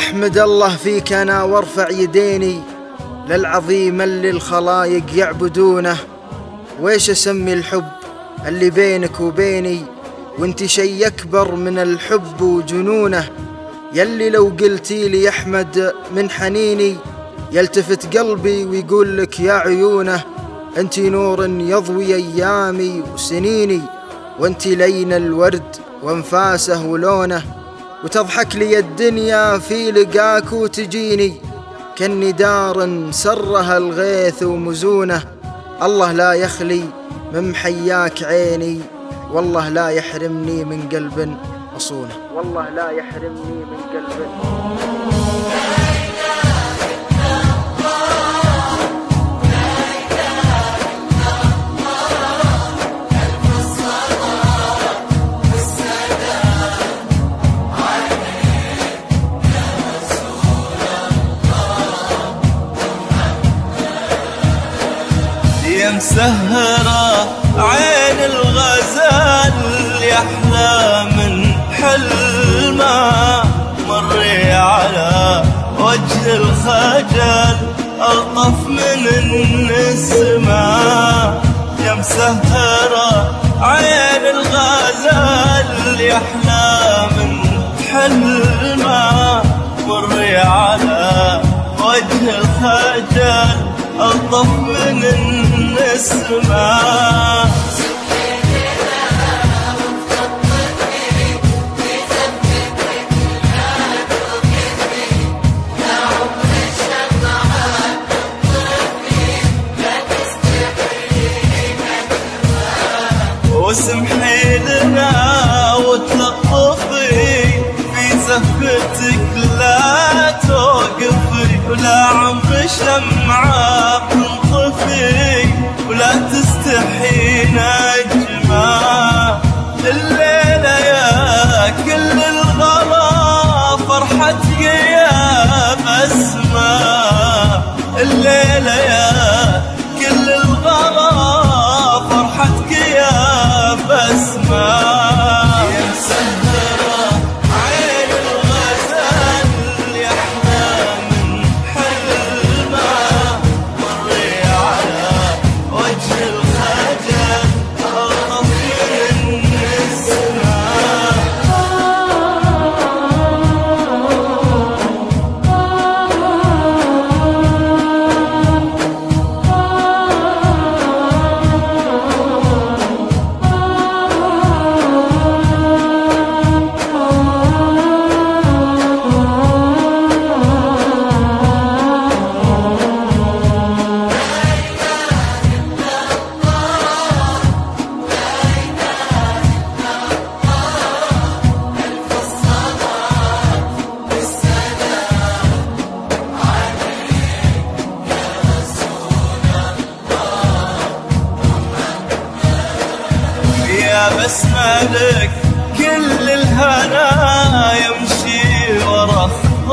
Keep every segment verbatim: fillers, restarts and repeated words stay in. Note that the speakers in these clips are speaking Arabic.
أحمد الله فيك أنا وارفع يديني للعظيم اللي الخلايق يعبدونه. ويش أسمي الحب اللي بينك وبيني وانت شي أكبر من الحب وجنونه، يلي لو قلتي لي أحمد من حنيني يلتفت قلبي ويقول لك يا عيونه. انت نور يضوي أيامي وسنيني، وانت لين الورد وانفاسه ولونه، وتضحك لي الدنيا في لقاك وتجيني كأني دار سرها الغيث ومزونه. الله لا يخلي من محياك عيني، والله لا يحرمني من قلب أصونه. والله لا يحرمني من قلب. يا مسهرة عين الغزال يحلى من حلمه، مري على وجه الخجل ألطف من النسمة. يا مسهرة عين الغزال يحلى من حلمه، مري على وجه الخجل ألطف من النسمة. واسمحي لنا وتلطفي في زفتك لا توقفي، ولا عمر شمعة بتنطفي، ولا تستحي نجمة. الليلة يا كل الغلا فرحتك يا بسمة، الليلة يا كل الغلا فرحتك يا بسمة. بسمة لك كل الهنا يمشي ورا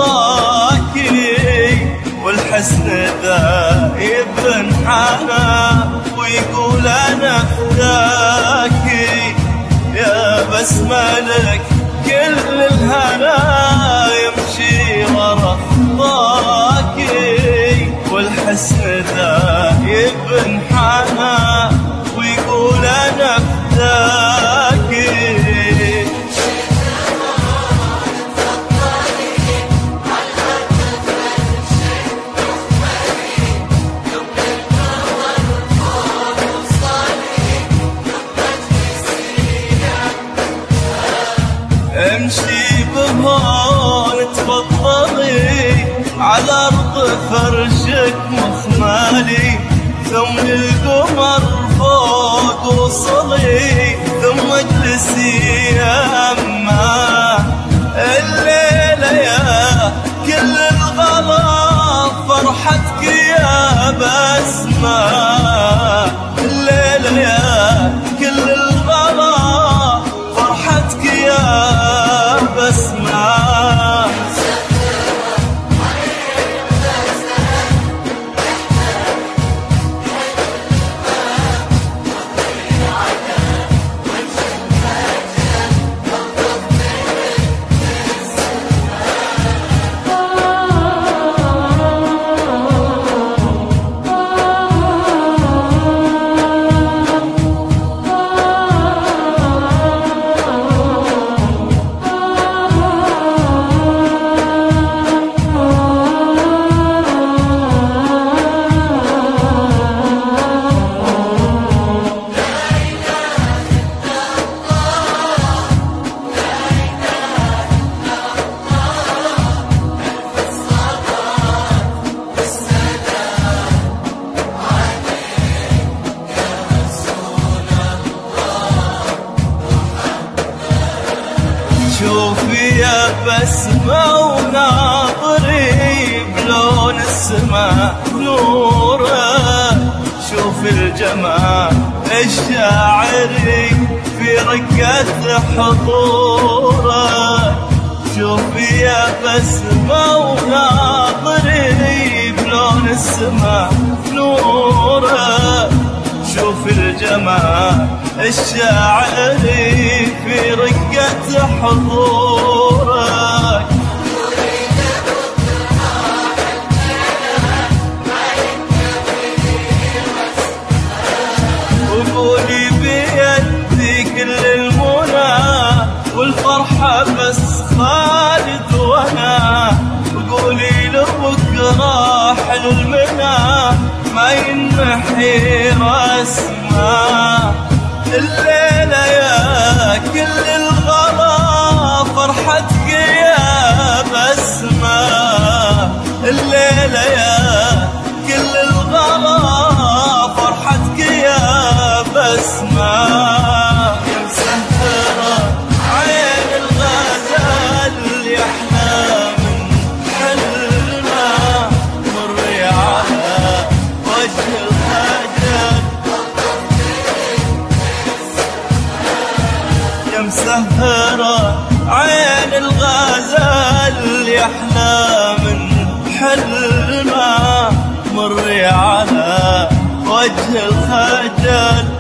خطاكي، والحسن ذا يبنحنا ويقول أنا فداكي. يا بسمة لك كل الهنا يمشي ورا خطاكي، والحسن ذا يبنحنا ويقول أنا فداكي. امشي بهون تفضلي على أرض فرشك مخمالي، ثم القمر فوق وصلي، ثم اجلسي يا أما. الليلة يا كل الغلا فرحتك يا بسمة، الليلة يا كل الغلا فرحتك يا بسمة. شوفي يا بسمة وناظري بلون السماء نوره، شوف الجمال الشاعري في رقة حضوره. شوفي يا بسمة وناظري بلون السماء نوره، شوف الجمال الشاعري في رقة حضورك. وقولي بيدي كل المنى والفرحة بس خالد وانا، وقولي لبكرة حلو المنى ما ينحي رسمه. الليلة يا كل الغلا فرحتك يا بسمة، الليلة يا كل الغلا فرحتك يا بسمة. يا مسهرة عين الغزال يحلى من حلمه، مري على وجه الخجل. يا مسهرة عين الغزال يحلى من حلمه، مري على وجه الخجل.